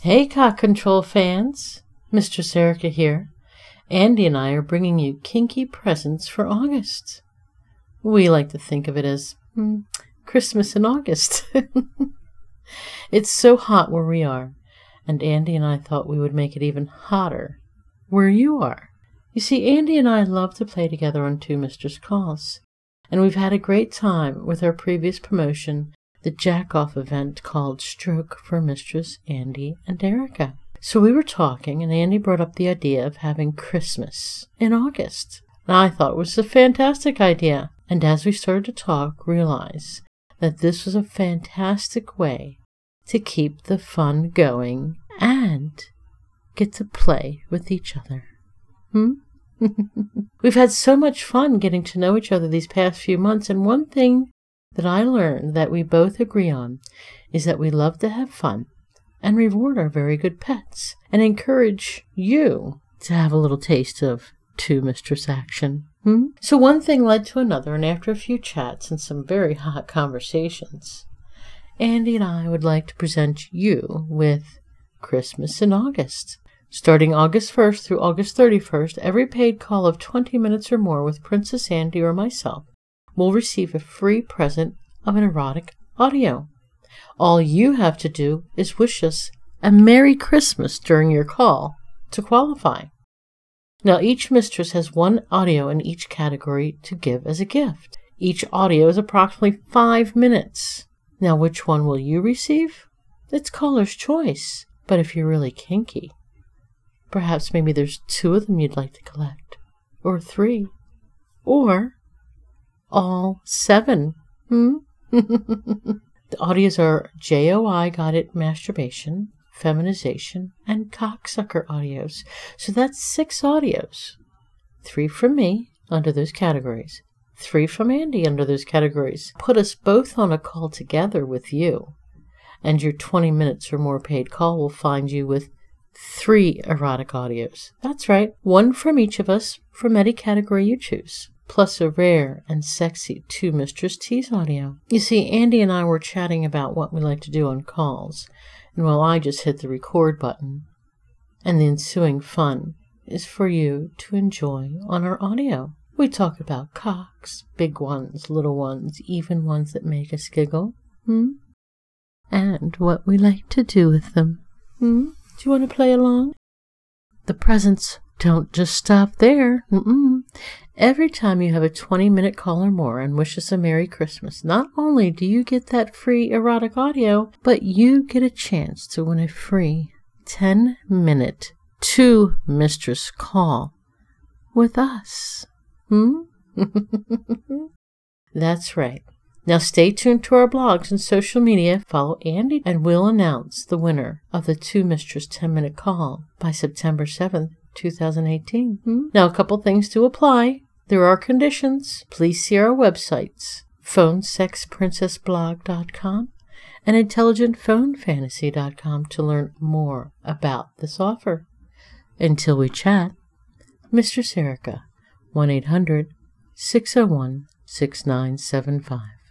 Hey, Cock Control fans! Mistress Erica here. Andy and I are bringing you kinky presents for August. We like to think of it as Christmas in August. It's so hot where we are, and Andy and I thought we would make it even hotter where you are. You see, Andy and I love to play together on Two Mistress Calls, and we've had a great time with our previous promotion, the jack-off event called Stroke for Mistress Andy and Erica. So we were talking, and Andy brought up the idea of having Christmas in August. And I thought it was a fantastic idea. And as we started to talk, realized that this was a fantastic way to keep the fun going and get to play with each other. We've had so much fun getting to know each other these past few months, and one thing that I learned that we both agree on is that we love to have fun and reward our very good pets and encourage you to have a little taste of Two Mistress action. So one thing led to another, and after a few chats and some very hot conversations, Andy and I would like to present you with Christmas in August. Starting August 1st through August 31st, every paid call of 20 minutes or more with Princess Andy or myself will receive a free present of an erotic audio. All you have to do is wish us a Merry Christmas during your call to qualify. Now, each mistress has one audio in each category to give as a gift. Each audio is approximately 5 minutes. Now, which one will you receive? It's caller's choice. But if you're really kinky, perhaps maybe there's 2 of them you'd like to collect, or 3, or all 7. The audios are JOI guided masturbation, feminization, and cocksucker audios. So that's 6 audios. 3 from me under those categories. 3 from Andy under those categories. Put us both on a call together with you, and your 20 minutes or more paid call will find you with 3 erotic audios. That's right, 1 from each of us from any category you choose, plus a rare and sexy Two Mistress Tease audio. You see, Andy and I were chatting about what we like to do on calls, and while I just hit the record button, and the ensuing fun is for you to enjoy on our audio. We talk about cocks, big ones, little ones, even ones that make us giggle, and what we like to do with them. Do you want to play along? The presents don't just stop there. Every time you have a 20-minute call or more and wish us a Merry Christmas, not only do you get that free erotic audio, but you get a chance to win a free 10-minute Two Mistress call with us. That's right. Now stay tuned to our blogs and social media. Follow Andy and we'll announce the winner of the Two Mistress 10-minute call by September 7th. 2018. Now, a couple things to apply. There are conditions. Please see our websites, phonesexprincessblog.com and intelligentphonefantasy.com to learn more about this offer. Until we chat, Mistress Erica, 1-800-601-6975.